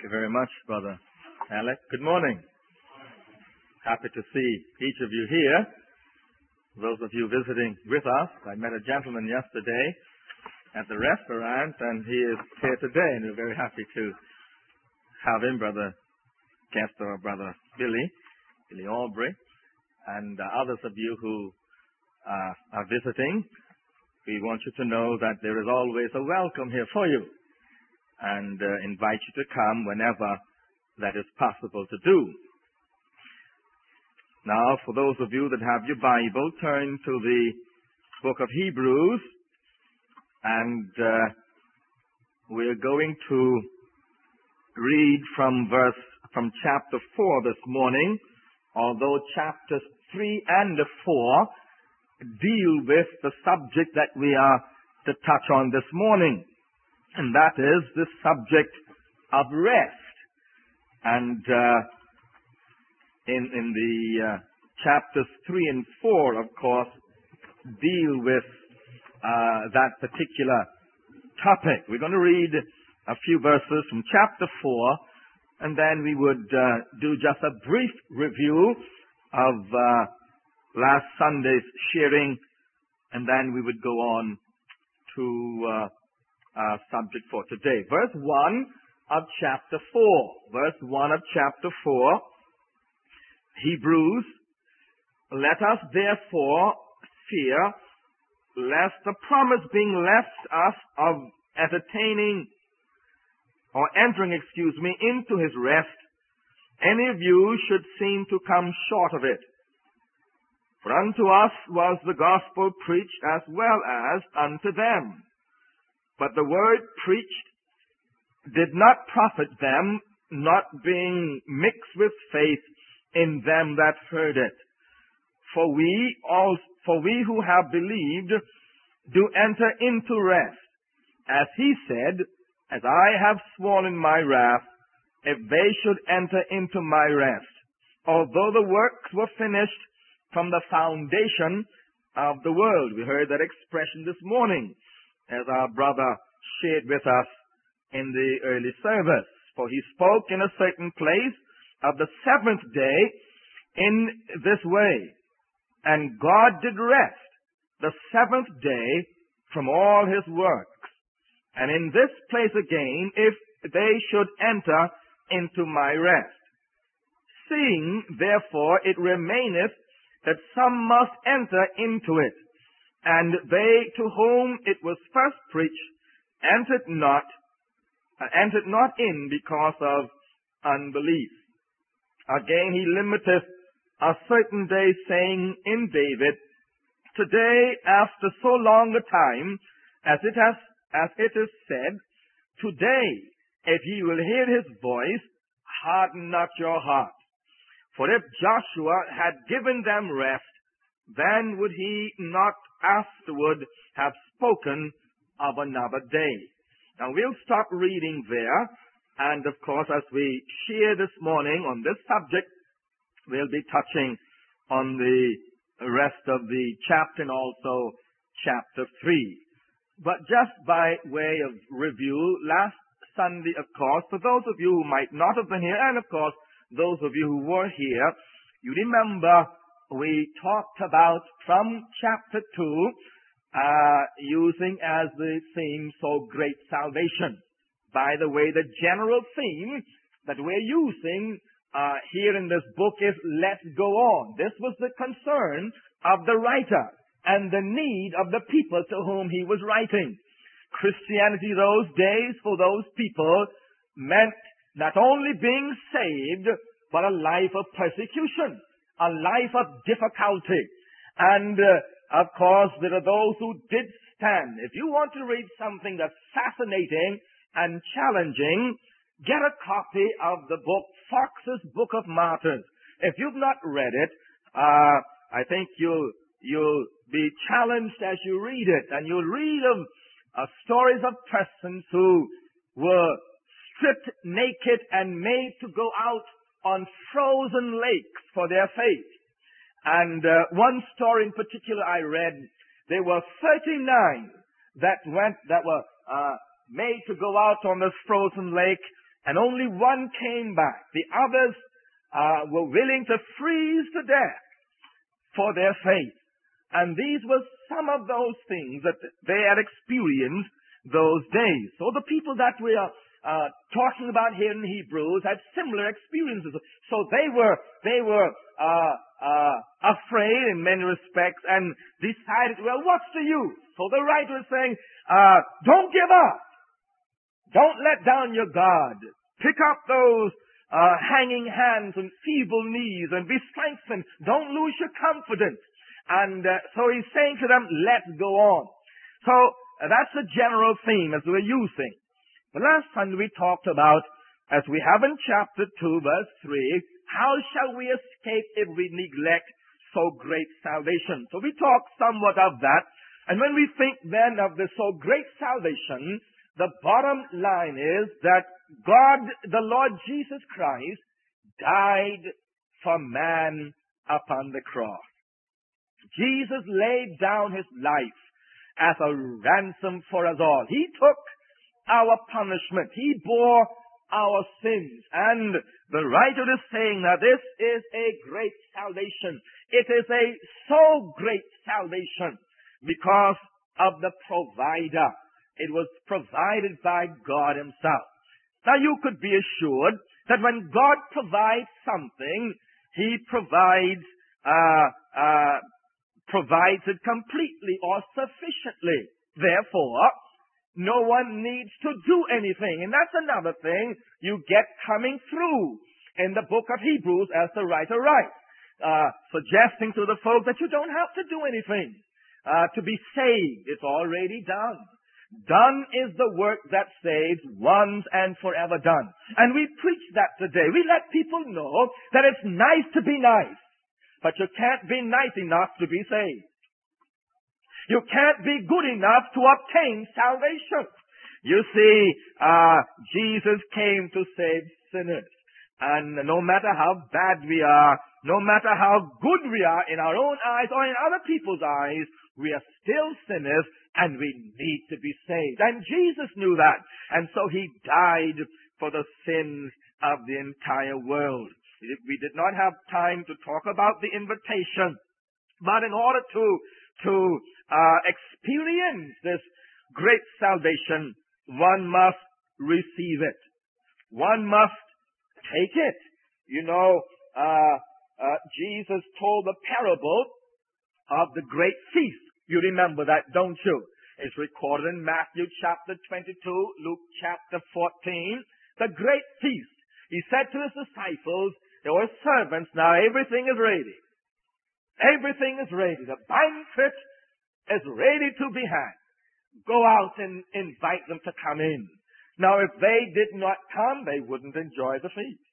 Thank you very much, Brother Alec. Good morning. Happy to see each of you here. Those of you visiting with us, I met a gentleman yesterday at the restaurant, and he is here today, and we're very happy to have him, Brother Kester, Brother Billy Aubrey, and others of you who are visiting. We want you to know that there is always a welcome here for you, and invite you to come whenever that is possible to do. Now, for those of you that have your Bible, turn to the book of Hebrews, and we're going to read from chapter 4 this morning, although chapters 3 and 4 deal with the subject that we are to touch on this morning, and that is the subject of rest. And in the chapters 3 and 4, of course, deal with that particular topic. We're going to read a few verses from chapter 4, and then we would do just a brief review of last Sunday's sharing, and then we would go on to our subject for today. Verse 1 of chapter 4. Verse 1 of chapter 4. Hebrews, let us therefore fear, lest the promise being left us of entering into his rest, any of you should seem to come short of it. For unto us was the gospel preached as well as unto them. But the word preached did not profit them, not being mixed with faith in them that heard it. For we who have believed do enter into rest. As he said, as I have sworn in my wrath, if they should enter into my rest. Although the works were finished from the foundation of the world. We heard that expression this morning as our brother shared with us in the early service. For he spoke in a certain place of the seventh day in this way. And God did rest the seventh day from all his works. And in this place again, if they should enter into my rest. Seeing, therefore, it remaineth that some must enter into it, and they to whom it was first preached entered not in because of unbelief. Again he limiteth a certain day, saying in David, today after so long a time, as it is said, today if ye will hear his voice, harden not your heart. For if Joshua had given them rest, then would he not afterward have spoken of another day. Now we'll stop reading there, and of course as we share this morning on this subject, we'll be touching on the rest of the chapter and also chapter 3. But just by way of review, last Sunday, of course, for those of you who might not have been here, and of course those of you who were here, you remember we talked about from chapter 2, using as the theme, So Great Salvation. By the way, the general theme that we're using here in this book is Let's Go On. This was the concern of the writer and the need of the people to whom he was writing. Christianity those days for those people meant not only being saved, but a life of persecution, a life of difficulty. And, of course, there are those who did stand. If you want to read something that's fascinating and challenging, get a copy of the book, Fox's Book of Martyrs. If you've not read it, I think you'll be challenged as you read it. And you'll read of stories of persons who were stripped naked and made to go out on frozen lakes for their faith. And one story in particular I read, there were 39 that were made to go out on this frozen lake, and only one came back. The others were willing to freeze to death for their faith. And these were some of those things that they had experienced those days. So the people that we are talking about here in Hebrews had similar experiences. So they were afraid in many respects and decided, well, what's the use? So the writer is saying, don't give up. Don't let down your guard. Pick up those hanging hands and feeble knees and be strengthened. Don't lose your confidence. And so he's saying to them, let's go on. So that's the general theme as we're using. The last time we talked about, as we have in chapter 2, verse 3, how shall we escape if we neglect so great salvation? So we talked somewhat of that. And when we think then of the so great salvation, the bottom line is that God, the Lord Jesus Christ, died for man upon the cross. Jesus laid down his life as a ransom for us all. He took our punishment. He bore our sins. And the writer is saying that this is a great salvation. It is a so great salvation because of the provider. It was provided by God himself. Now you could be assured that when God provides something, he provides it completely or sufficiently. Therefore, no one needs to do anything. And that's another thing you get coming through in the book of Hebrews as the writer writes, suggesting to the folk that you don't have to do anything to be saved. It's already done. Done is the work that saves, once and forever done. And we preach that today. We let people know that it's nice to be nice, but you can't be nice enough to be saved. You can't be good enough to obtain salvation. You see, Jesus came to save sinners. And no matter how bad we are, no matter how good we are in our own eyes or in other people's eyes, we are still sinners and we need to be saved. And Jesus knew that. And so he died for the sins of the entire world. We did not have time to talk about the invitation, but in order to experience this great salvation, one must receive it. One must take it. You know, Jesus told the parable of the great feast. You remember that, don't you? It's recorded in Matthew chapter 22, Luke chapter 14. The great feast. He said to his disciples, there were servants, now everything is ready. Everything is ready. The banquet is ready to be had. Go out and invite them to come in. Now if they did not come, they wouldn't enjoy the feast.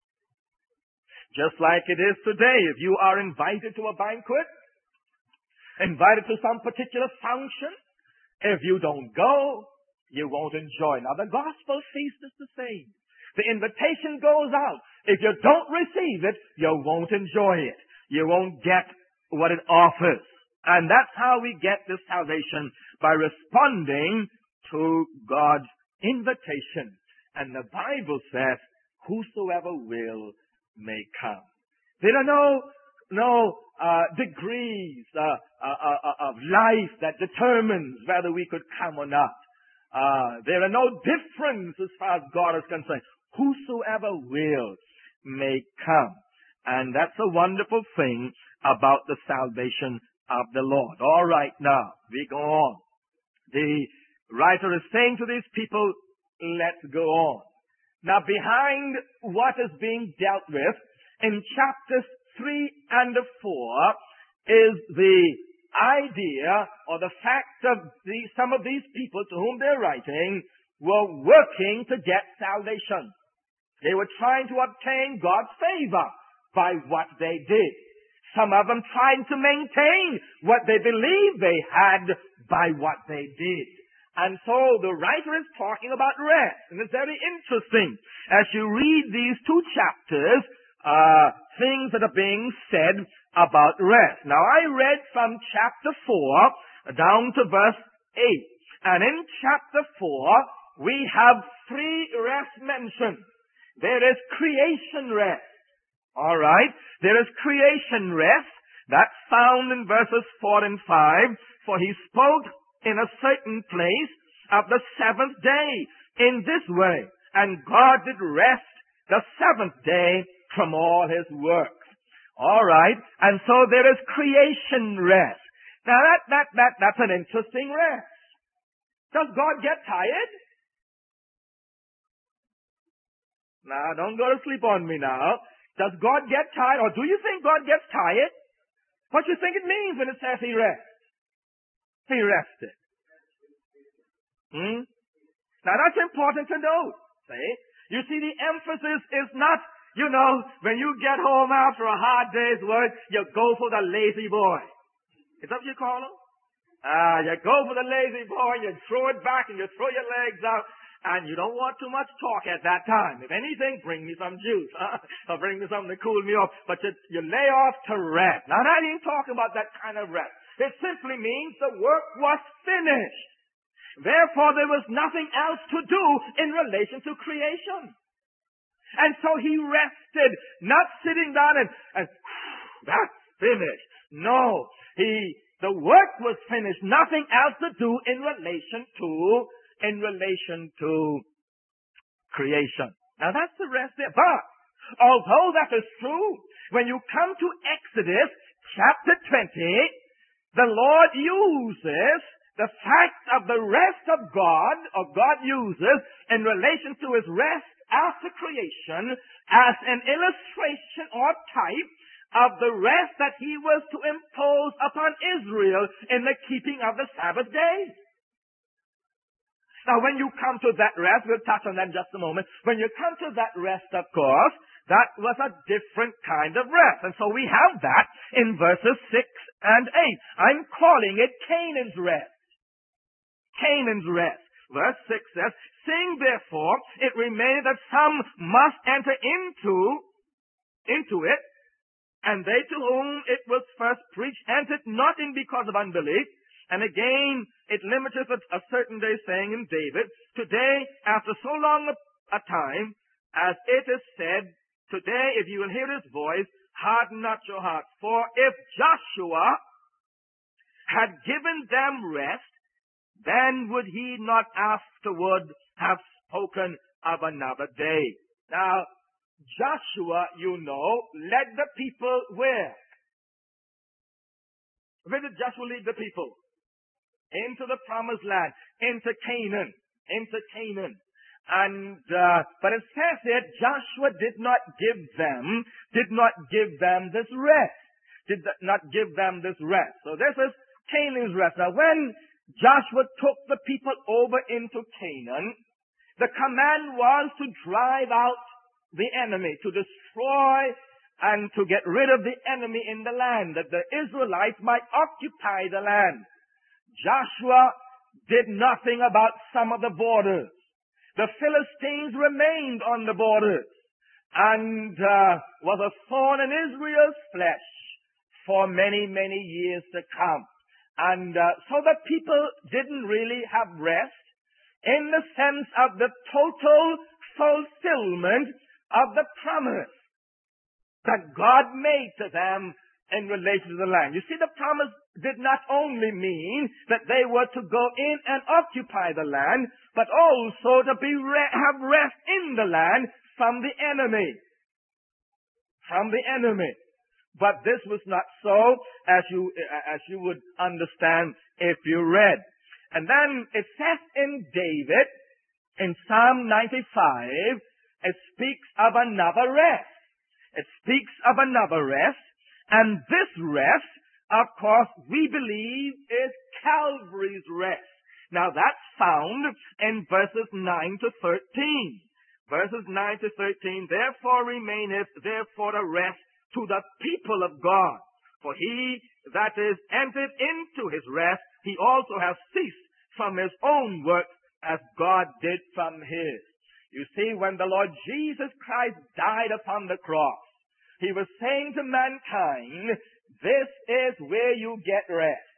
Just like it is today, if you are invited to a banquet, invited to some particular function, if you don't go, you won't enjoy. Now the gospel feast is the same. The invitation goes out. If you don't receive it, you won't enjoy it. You won't get what it offers. And that's how we get this salvation, by responding to God's invitation. And the Bible says, whosoever will may come. There are no degrees of life that determines whether we could come or not. There are no difference as far as God is concerned. Whosoever will may come. And that's a wonderful thing about the salvation of the Lord. All right, now, we go on. The writer is saying to these people, let's go on. Now, behind what is being dealt with in chapters 3 and 4 is the idea or the fact of some of these people to whom they're writing were working to get salvation. They were trying to obtain God's favor by what they did. Some of them trying to maintain what they believed they had by what they did. And so the writer is talking about rest. And it's very interesting. As you read these two chapters, things that are being said about rest. Now I read from chapter 4 down to verse 8. And in chapter 4, we have three rest mentioned. There is creation rest. All right? There is creation rest. That's found in verses 4 and 5. For he spoke in a certain place of the seventh day in this way. And God did rest the seventh day from all his works. All right? And so there is creation rest. Now that's an interesting rest. Does God get tired? Now, don't go to sleep on me now. Does God get tired? Or do you think God gets tired? What do you think it means when it says he rests? He rested. Now, that's important to note. See? You see, the emphasis is not, when you get home after a hard day's work, you go for the lazy boy. Is that what you call him? You go for the lazy boy, you throw it back, and you throw your legs out, and you don't want too much talk at that time. If anything, bring me some juice, or bring me something to cool me off. But you lay off to rest. Now, I ain't talking about that kind of rest. It simply means the work was finished. Therefore, there was nothing else to do in relation to creation. And so he rested, not sitting down and that's finished. No, the work was finished. Nothing else to do in relation to creation. Now that's the rest there. But although that is true, when you come to Exodus chapter 20, the Lord uses the fact of the rest of God, or God uses in relation to his rest after creation as an illustration or type of the rest that he was to impose upon Israel in the keeping of the Sabbath day. Now, when you come to that rest, we'll touch on that in just a moment. When you come to that rest, of course, that was a different kind of rest. And so we have that in verses 6 and 8. I'm calling it Canaan's rest. Canaan's rest. Verse 6 says, seeing therefore it remained that some must enter into it, and they to whom it was first preached entered not in because of unbelief. And again, it limiteth a certain day, saying in David, today, after so long a time, as it is said, today, if you will hear his voice, harden not your hearts. For if Joshua had given them rest, then would he not afterward have spoken of another day. Now, Joshua, led the people where? Where did Joshua lead the people? Into the promised land, into Canaan. And, but it says here, Joshua did not give them this rest. Did not give them this rest. So this is Canaan's rest. Now when Joshua took the people over into Canaan, the command was to drive out the enemy, to destroy and to get rid of the enemy in the land, that the Israelites might occupy the land. Joshua did nothing about some of the borders. The Philistines remained on the borders and was a thorn in Israel's flesh for many, many years to come. And so the people didn't really have rest in the sense of the total fulfillment of the promise that God made to them in relation to the land. You see, the promise did not only mean that they were to go in and occupy the land, but also to have rest in the land from the enemy. But this was not so, as you would understand if you read. And then it says in David, in Psalm 95, it speaks of another rest. And this rest, of course, we believe is Calvary's rest. Now that's found in verses 9 to 13. Verses 9 to 13, therefore remaineth therefore a rest to the people of God. For he that is entered into his rest, he also has ceased from his own work as God did from his. You see, when the Lord Jesus Christ died upon the cross, he was saying to mankind, this is where you get rest.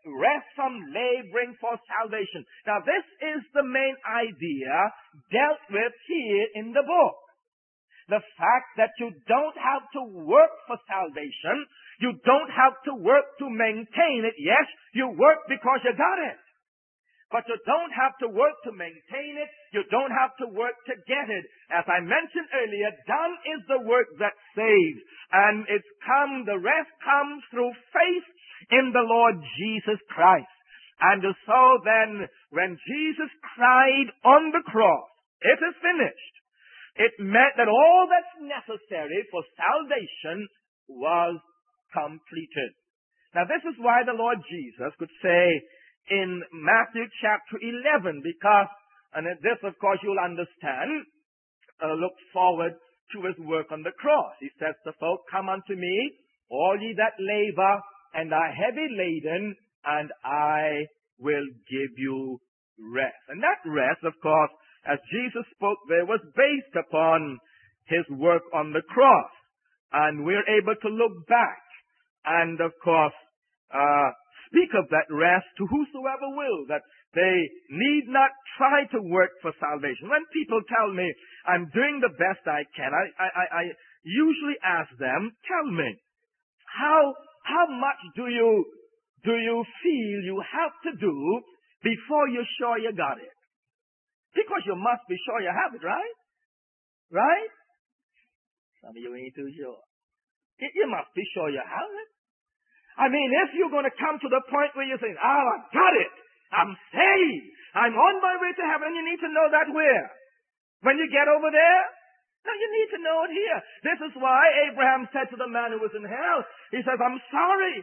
rest from laboring for salvation. Now, this is the main idea dealt with here in the book. The fact that you don't have to work for salvation. You don't have to work to maintain it. Yes, you work because you got it. But you don't have to work to maintain it. You don't have to work to get it. As I mentioned earlier, done is the work that saves. And the rest comes through faith in the Lord Jesus Christ. And so then, when Jesus cried on the cross, "It is finished," it meant that all that's necessary for salvation was completed. Now, this is why the Lord Jesus could say in Matthew chapter 11, because, and this, of course, you'll understand, look forward to his work on the cross. He says to folk, "Come unto me, all ye that labor and are heavy laden, and I will give you rest." And that rest, of course, as Jesus spoke there, was based upon his work on the cross. And we're able to look back and, of course, speak of that rest to whosoever will, that they need not try to work for salvation. When people tell me I'm doing the best I can, I usually ask them, "Tell me, how much do you feel you have to do before you're sure you got it?" Because you must be sure you have it, right? Right? Some of you ain't too sure. You must be sure you have it. I mean, if you're going to come to the point where you're saying, "Oh, I got it. I'm saved. I'm on my way to heaven," you need to know that where? When you get over there? No, you need to know it here. This is why Abraham said to the man who was in hell, he says, I'm sorry.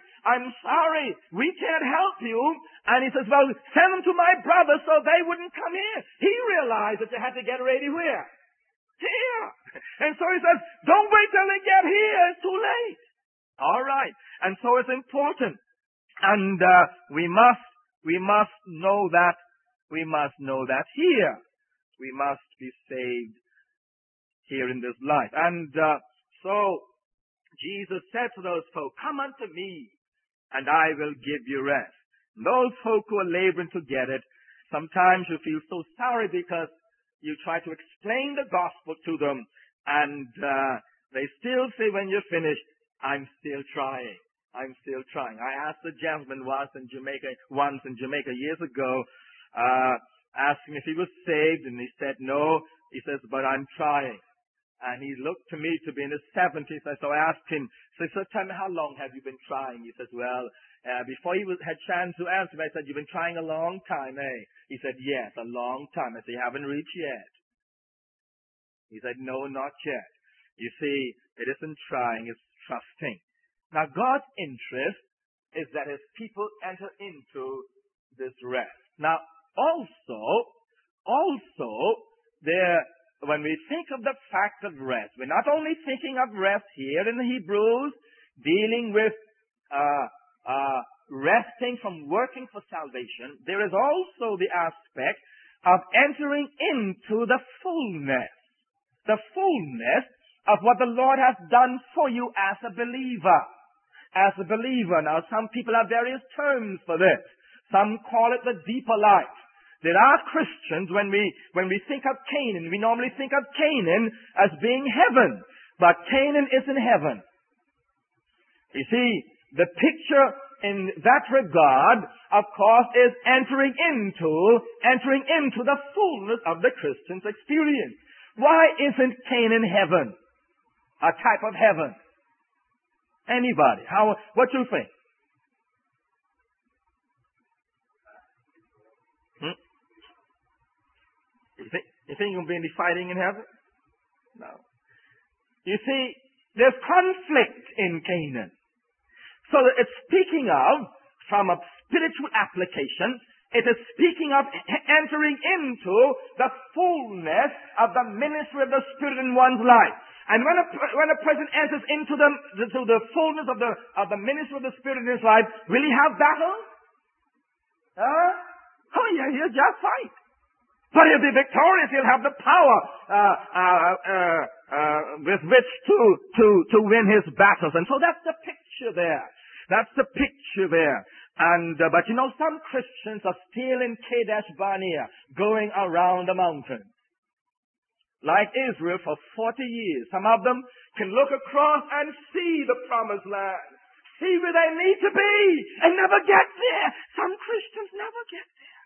We can't help you." And he says, "Well, send them to my brothers so they wouldn't come here." He realized that you had to get ready where? Here. And so he says, "Don't wait till they get here. It's too late." All right. And so it's important. And we must know that. We must know that here. We must be saved here in this life. And so Jesus said to those folk, "Come unto me, and I will give you rest." And those folk who are laboring to get it, sometimes you feel so sorry because you try to explain the gospel to them, and they still say when you're finished, "I'm still trying. I'm still trying." I asked a gentleman once in Jamaica years ago, asked him if he was saved, and he said no. He says, "But I'm trying." And he looked to me to be in his 70s. So I asked him, "So tell me, how long have you been trying?" He says, "Well, before he had chance to answer me, I said, 'You've been trying a long time, eh?' He said, 'Yes, a long time.' I said, 'You haven't reached yet?' He said, 'No, not yet.' You see, it isn't trying, it's trusting. Now, God's interest is that his people enter into this rest. Now, also, when we think of the fact of rest, we're not only thinking of rest here in the Hebrews, dealing with resting from working for salvation. There is also the aspect of entering into the fullness of what the Lord has done for you as a believer. Now, some people have various terms for this. Some call it the deeper life. There are Christians, when we think of Canaan, we normally think of Canaan as being heaven. But Canaan isn't heaven. You see, the picture in that regard, of course, is entering into the fullness of the Christian's experience. Why isn't Canaan heaven? A type of heaven? Anybody? What do you think? You think you'll be any fighting in heaven? No. You see, there's conflict in Canaan. So it's speaking of, from a spiritual application, it is speaking of entering into the fullness of the ministry of the Spirit in one's life. And when a person enters into the fullness of the ministry of the Spirit in his life, will he have battle? Oh yeah, he'll just fight. But he'll be victorious. He'll have the power with which to win his battles. And so that's the picture there. But some Christians are still in Kadesh Barnea, going around the mountain. Like Israel for 40 years. Some of them can look across and see the promised land. See where they need to be and never get there. Some Christians never get there.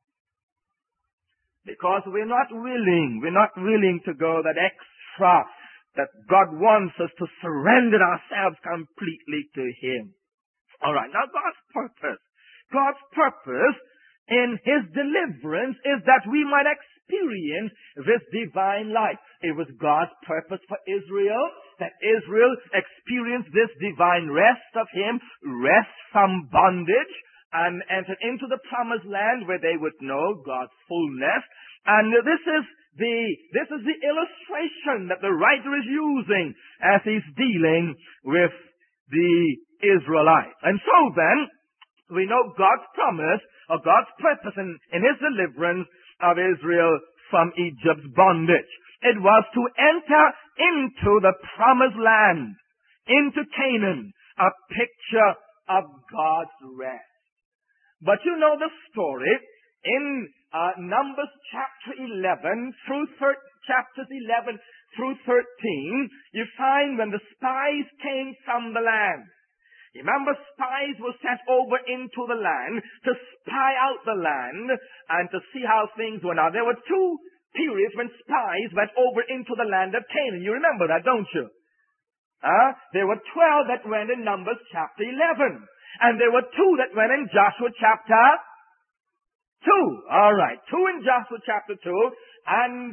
Because we're not willing to go that extra that God wants us to surrender ourselves completely to Him. All right, now God's purpose in His deliverance is that we might experience this divine life. It was God's purpose for Israel, that Israel experienced this divine rest of Him, rest from bondage, and enter into the promised land where they would know God's fullness. And this is the illustration that the writer is using as he's dealing with the Israelites. And so then, we know God's promise or God's purpose in His deliverance of Israel from Egypt's bondage. It was to enter into the promised land, into Canaan, a picture of God's rest. But you know the story in Numbers chapter 11 through chapters 11 through 13, you find when the spies came from the land. Remember, spies were sent over into the land to spy out the land and to see how things were. Now, there were two periods when spies went over into the land of Canaan. You remember that, don't you? There were 12 that went in Numbers chapter 11. And there were 2 that went in Joshua chapter 2. All right, 2 in Joshua chapter 2 and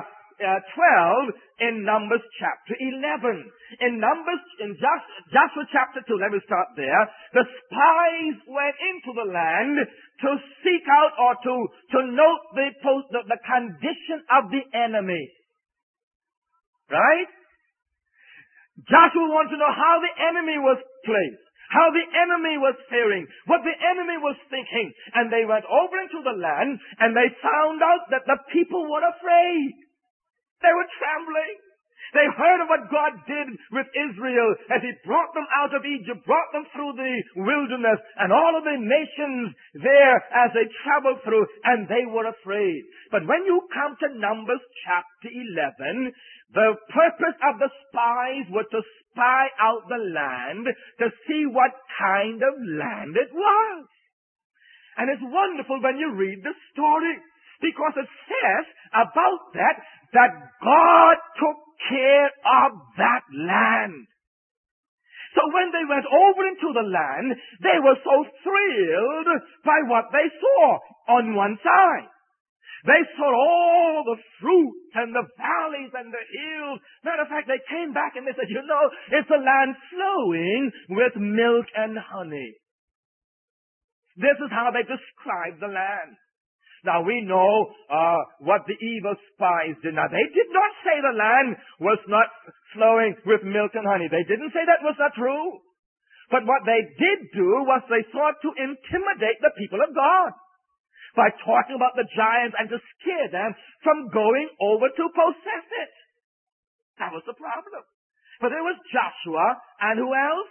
12 in Numbers chapter 11. In Joshua chapter 2, let me start there. The spies went into the land to seek out or to note the condition of the enemy. Right? Joshua wanted to know how the enemy was placed, how the enemy was faring, what the enemy was thinking. And they went over into the land and they found out that the people were afraid. They were trembling. They heard of what God did with Israel as He brought them out of Egypt, brought them through the wilderness and all of the nations there as they traveled through, and they were afraid. But when you come to Numbers chapter 11, the purpose of the spies was to spy out the land to see what kind of land it was. And it's wonderful when you read the story, because it says about that God took care of that land. So when they went over into the land, they were so thrilled by what they saw on one side. They saw all the fruit and the valleys and the hills. Matter of fact, they came back and they said, it's a land flowing with milk and honey. This is how they described the land. Now we know what the evil spies did. Now they did not say the land was not flowing with milk and honey. They didn't say that was not true. But what they did do was they sought to intimidate the people of God by talking about the giants and to scare them from going over to possess it. That was the problem. But there was Joshua and who else?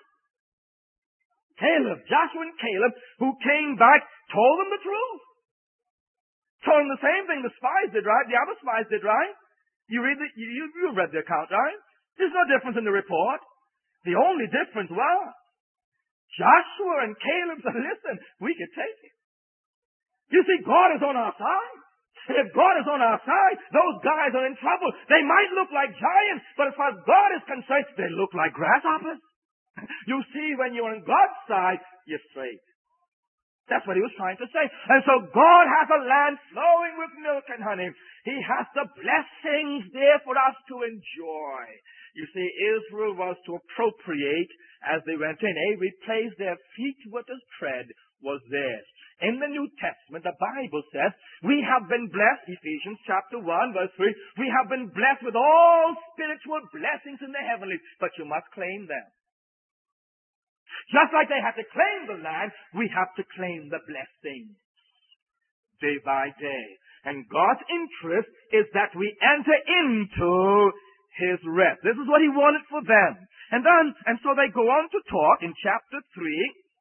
Caleb. Joshua and Caleb, who came back, told them the truth. Told them the same thing the spies did, right? The other spies did, right? You read the account, right? There's no difference in the report. The only difference was Joshua and Caleb said, listen, we can take it. You see, God is on our side. If God is on our side, those guys are in trouble. They might look like giants, but as far as God is concerned, they look like grasshoppers. You see, when you're on God's side, you're straight. That's what he was trying to say. And so God has a land flowing with milk and honey. He has the blessings there for us to enjoy. You see, Israel was to appropriate as they went in. Every place their feet were to tread was theirs. In the New Testament, the Bible says, we have been blessed, Ephesians chapter 1, verse 3, we have been blessed with all spiritual blessings in the heavenlies, but you must claim them. Just like they had to claim the land, we have to claim the blessing day by day. And God's interest is that we enter into His rest. This is what He wanted for them. And so they go on to talk in chapter 3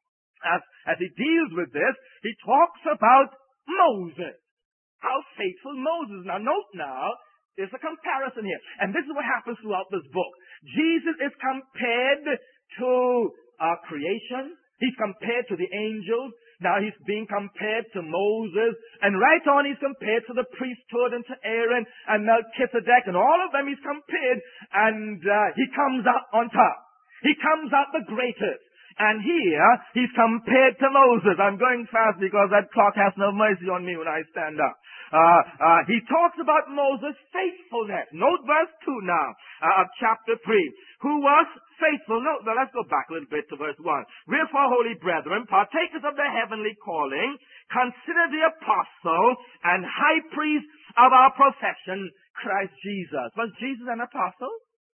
as he deals with this, he talks about Moses. How faithful Moses. Now note now, there's a comparison here. And this is what happens throughout this book. Jesus is compared to creation. He's compared to the angels. Now he's being compared to Moses. And right on he's compared to the priesthood and to Aaron and Melchizedek. And all of them he's compared. And he comes out on top. He comes out the greatest. And here he's compared to Moses. I'm going fast because that clock has no mercy on me when I stand up. He talks about Moses' faithfulness. Note verse 2 now of chapter 3. Who was faithful. No, let's go back a little bit to verse 1. Wherefore, holy brethren, partakers of the heavenly calling, consider the apostle and high priest of our profession, Christ Jesus. Was Jesus an apostle?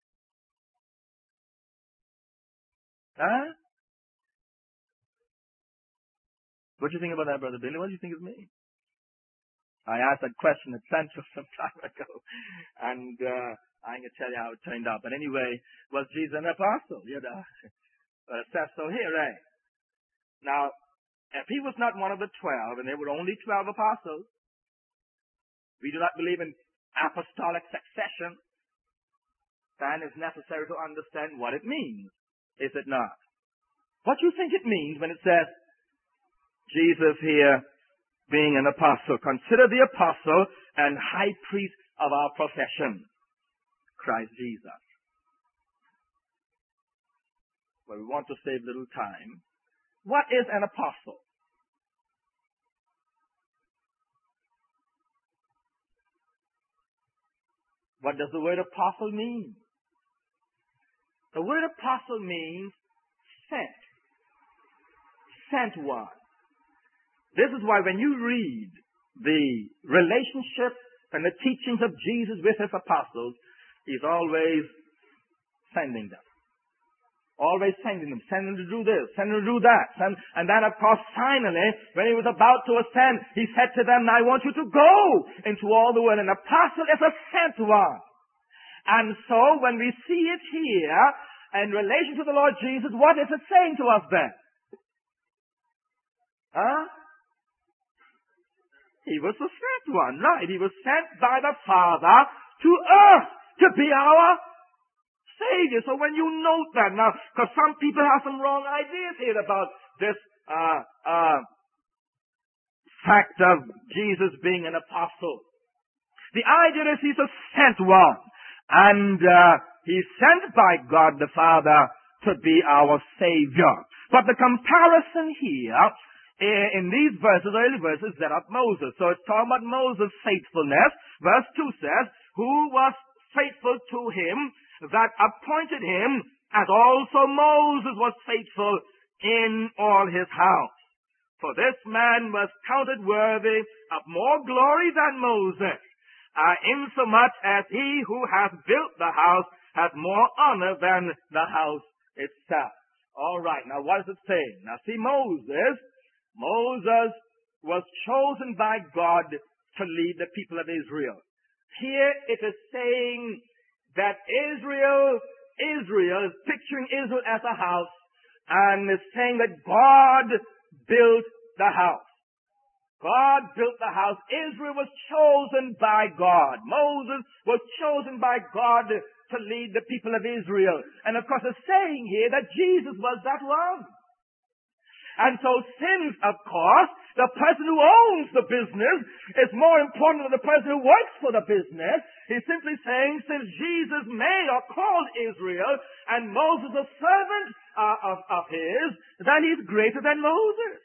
Huh? What do you think about that, Brother Billy? What do you think of me? I asked that question at Central some time ago, and I can tell you how it turned out. But anyway, was Jesus an apostle? You know, but it says so here, eh? Now, if he was not one of the 12, and there were only 12 apostles, we do not believe in apostolic succession, then it's necessary to understand what it means, is it not? What do you think it means when it says, Jesus here being an apostle? Consider the apostle and high priest of our profession, Christ Jesus. Well, we want to save little time. What is an apostle? What does the word apostle mean? The word apostle means sent. Sent one. This is why when you read the relationship and the teachings of Jesus with his apostles, he's always sending them. Always sending them. Sending them to do this. Sending them to do that. And then, of course, finally, when he was about to ascend, he said to them, I want you to go into all the world. An apostle is a sent one. And so, when we see it here, in relation to the Lord Jesus, what is it saying to us then? Huh? He was the sent one, right? He was sent by the Father to earth to be our Savior. So when you note that now, because some people have some wrong ideas here about this fact of Jesus being an apostle. The idea is he's a sent one. And he's sent by God the Father to be our Savior. But the comparison here in these verses, early verses, that of Moses. So it's talking about Moses' faithfulness. Verse 2 says, who was faithful to him that appointed him, as also Moses was faithful in all his house. For this man was counted worthy of more glory than Moses, insomuch as he who hath built the house hath more honor than the house itself. All right, now what is it saying? Now see, Moses was chosen by God to lead the people of Israel. Here it is saying that Israel is picturing Israel as a house, and is saying that God built the house. God built the house. Israel was chosen by God. Moses was chosen by God to lead the people of Israel. And of course it's saying here that Jesus was that one. And so since, of course, the person who owns the business is more important than the person who works for the business, he's simply saying, since Jesus made or called Israel, and Moses a servant of his, then he's greater than Moses.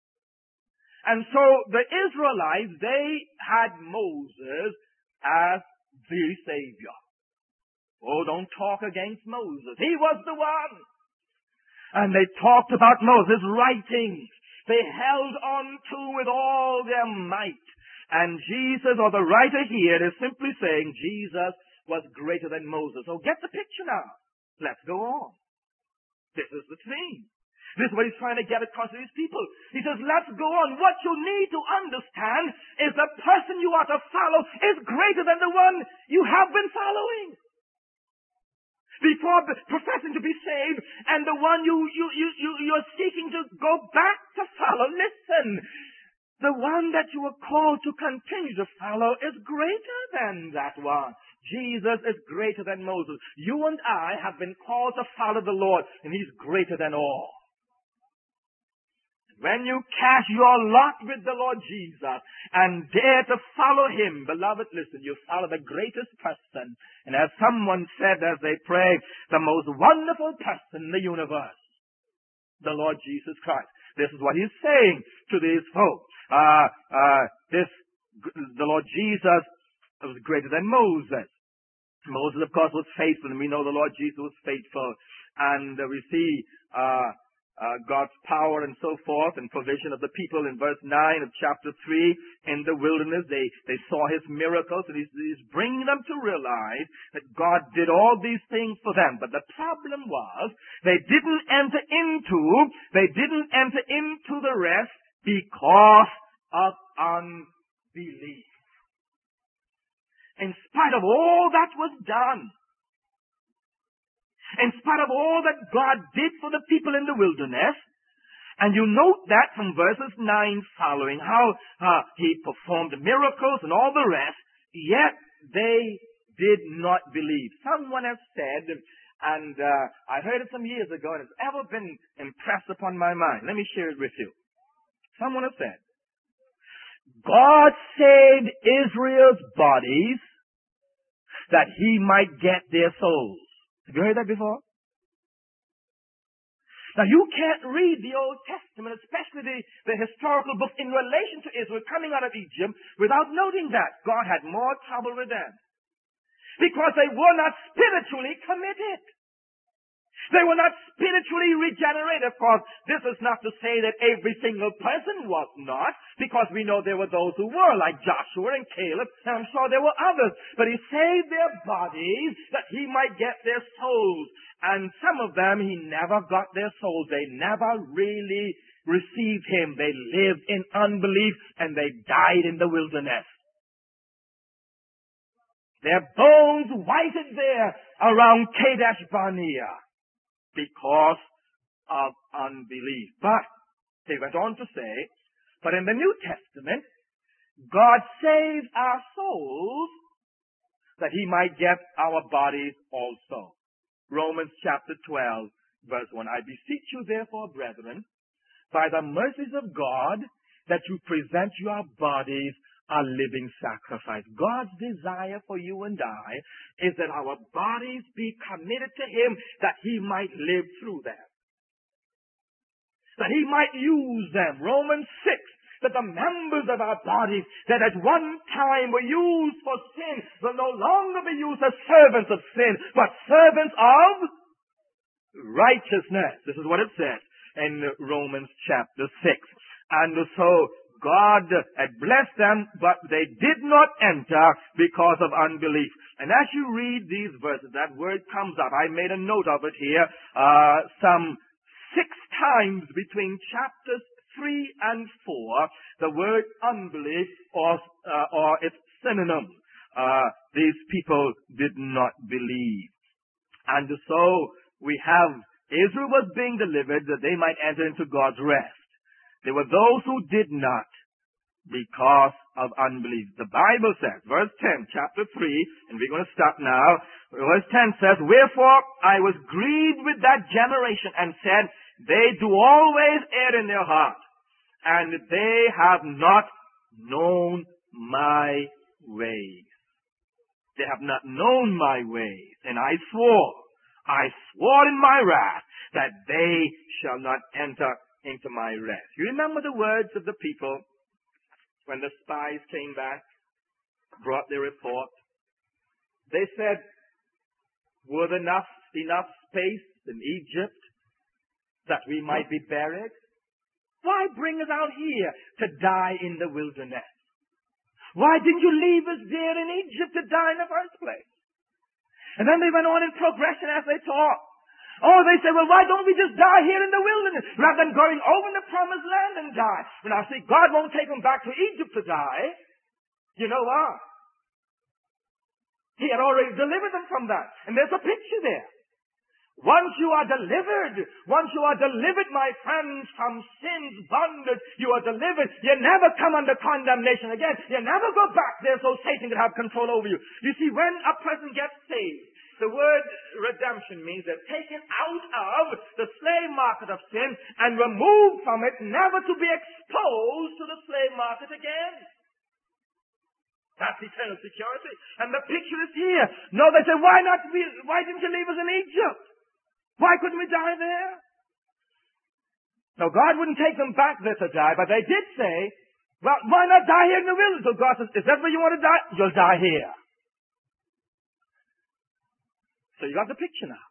And so the Israelites, they had Moses as the Savior. Oh, don't talk against Moses. He was the one. And they talked about Moses' writings. They held on to with all their might. And Jesus, or the writer here, is simply saying Jesus was greater than Moses. So get the picture now. Let's go on. This is the theme. This is what he's trying to get across to these people. He says, let's go on. What you need to understand is the person you are to follow is greater than the one you have been following. professing to be saved, and the one you're seeking to go back to follow. Listen, the one that you are called to continue to follow is greater than that one. Jesus is greater than Moses. You and I have been called to follow the Lord, and He's greater than all. When you cast your lot with the Lord Jesus and dare to follow Him, beloved, listen, you follow the greatest person. And as someone said as they prayed, the most wonderful person in the universe, the Lord Jesus Christ. This is what He's saying to these folks. The Lord Jesus was greater than Moses. Moses, of course, was faithful, and we know the Lord Jesus was faithful. And we see God's power and so forth and provision of the people in verse 9 of chapter 3 in the wilderness. They saw His miracles, and He's bringing them to realize that God did all these things for them. But the problem was they didn't enter into the rest because of unbelief. In spite of all that was done, in spite of all that God did for the people in the wilderness, and you note that from verses 9 following, how He performed miracles and all the rest, yet they did not believe. Someone has said, and I heard it some years ago, and it's ever been impressed upon my mind. Let me share it with you. Someone has said, God saved Israel's bodies that He might get their souls. Have you heard that before? Now, you can't read the Old Testament, especially the historical book in relation to Israel coming out of Egypt, without noting that God had more trouble with them. Because they were not spiritually committed. They were not spiritually regenerated. Of course, this is not to say that every single person was not, because we know there were those who were, like Joshua and Caleb, and I'm sure there were others. But He saved their bodies that He might get their souls. And some of them, He never got their souls. They never really received Him. They lived in unbelief, and they died in the wilderness. Their bones whited there around Kadesh Barnea, because of unbelief. But they went on to say, but in the New Testament, God saved our souls that He might get our bodies also. Romans chapter 12, verse 1. I beseech you therefore, brethren, by the mercies of God, that you present your bodies a living sacrifice. God's desire for you and I is that our bodies be committed to Him, that He might live through them, that He might use them. Romans 6, that the members of our bodies that at one time were used for sin will no longer be used as servants of sin, but servants of righteousness. This is what it says in Romans chapter 6. And so God had blessed them, but they did not enter because of unbelief. And as you read these verses, that word comes up. I made a note of it here, some 6 times between chapters 3 and 4, the word unbelief or its synonym. These people did not believe. And so we have Israel was being delivered that they might enter into God's rest. There were those who did not because of unbelief. The Bible says, verse 10, chapter 3, and we're going to stop now. Verse 10 says, wherefore I was grieved with that generation and said, they do always err in their heart, and they have not known my ways. They have not known my ways. And I swore in my wrath that they shall not enter into my rest. You remember the words of the people when the spies came back, brought their report? They said, was enough space in Egypt that we might be buried? Why bring us out here to die in the wilderness? Why didn't you leave us there in Egypt to die in the first place? And then they went on in progression as they talked. Oh, they said, well, why don't we just die here in the wilderness rather than going over in the promised land and die? Well, now, see, God won't take them back to Egypt to die. You know why? He had already delivered them from that. And there's a picture there. Once you are delivered, my friends, from sin's bondage, you are delivered. You never come under condemnation again. You never go back there so Satan can have control over you. You see, when a person gets saved, the word redemption means they're taken out of the slave market of sin and removed from it, never to be exposed to the slave market again. That's eternal security. And the picture is here. No, they say, why didn't you leave us in Egypt? Why couldn't we die there? No, God wouldn't take them back there to die, but they did say, well, why not die here in the wilderness? So God says, is that where you want to die? You'll die here. So you got the picture now.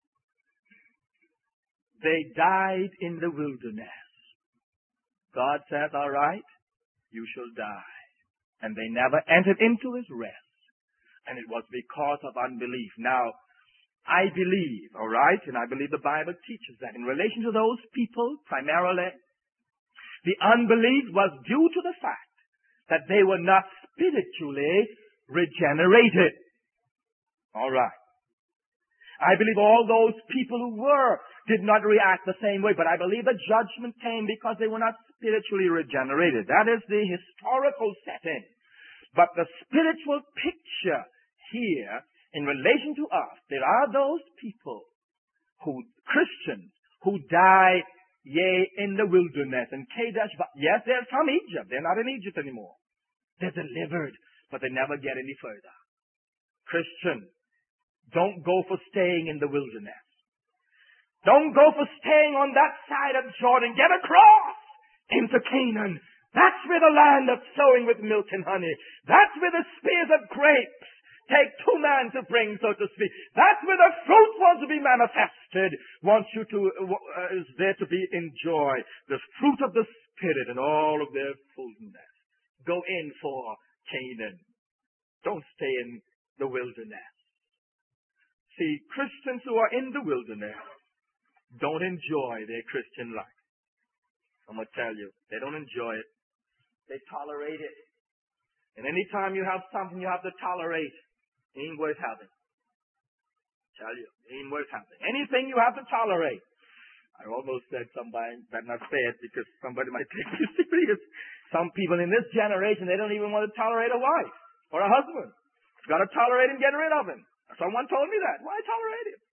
They died in the wilderness. God says, all right, you shall die. And they never entered into his rest. And it was because of unbelief. Now, I believe, all right, and I believe the Bible teaches that in relation to those people, primarily, the unbelief was due to the fact that they were not spiritually regenerated. All right. I believe all those people who did not react the same way, but I believe the judgment came because they were not spiritually regenerated. That is the historical setting. But the spiritual picture here, in relation to us, there are those people Christians, who die, in the wilderness, in Kadesh. Yes, they're from Egypt. They're not in Egypt anymore. They're delivered, but they never get any further. Christian, don't go for staying in the wilderness. Don't go for staying on that side of Jordan. Get across into Canaan. That's where the land of sowing with milk and honey. That's where the spears of grapes take 2 men to bring, so to speak. That's where the fruit was to be manifested. Is there to be enjoyed. The fruit of the Spirit and all of their fullness. Go in for Canaan. Don't stay in the wilderness. See, Christians who are in the wilderness don't enjoy their Christian life. I'm going to tell you, they don't enjoy it. They tolerate it. And any time you have something you have to tolerate, it ain't worth having. Tell you, it ain't worth having. Anything you have to tolerate. I almost said somebody better not say it because somebody might take me serious. Some people in this generation, they don't even want to tolerate a wife or a husband. You've got to tolerate him, get rid of him. Someone told me that. Why tolerate him?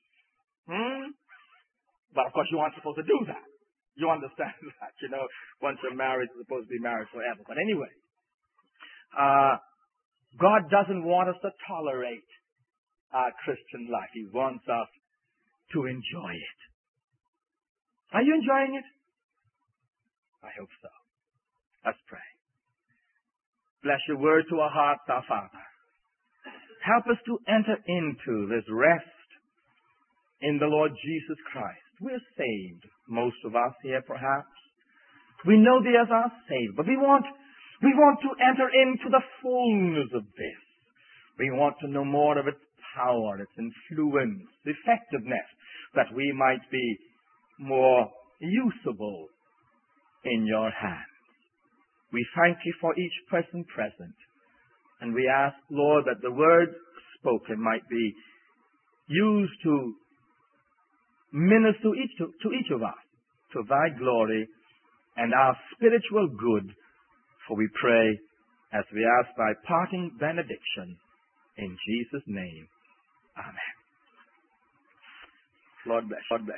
But of course you aren't supposed to do that. You understand that, once you're married, you're supposed to be married forever. But anyway, God doesn't want us to tolerate our Christian life. He wants us to enjoy it. Are you enjoying it? I hope so. Let's pray. Bless your word to our hearts, our Father. Help us to enter into this rest in the Lord Jesus Christ. We're saved, most of us here perhaps. We know Thee as our Savior, but we want to enter into the fullness of this. We want to know more of its power, its influence, effectiveness, that we might be more usable in Your hands. We thank You for each person present, and we ask, Lord, that the word spoken might be used to minister to each of us, to Thy glory and our spiritual good. For we pray as we ask Thy parting benediction in Jesus' name. Amen. Lord bless.